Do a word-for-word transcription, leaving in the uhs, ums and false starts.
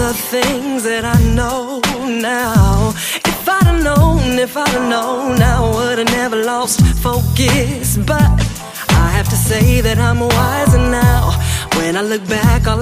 the things that I know now. If I'd have known, if I'd have known, I would have never lost focus. But I have to say that I'm wiser now. When I look back, all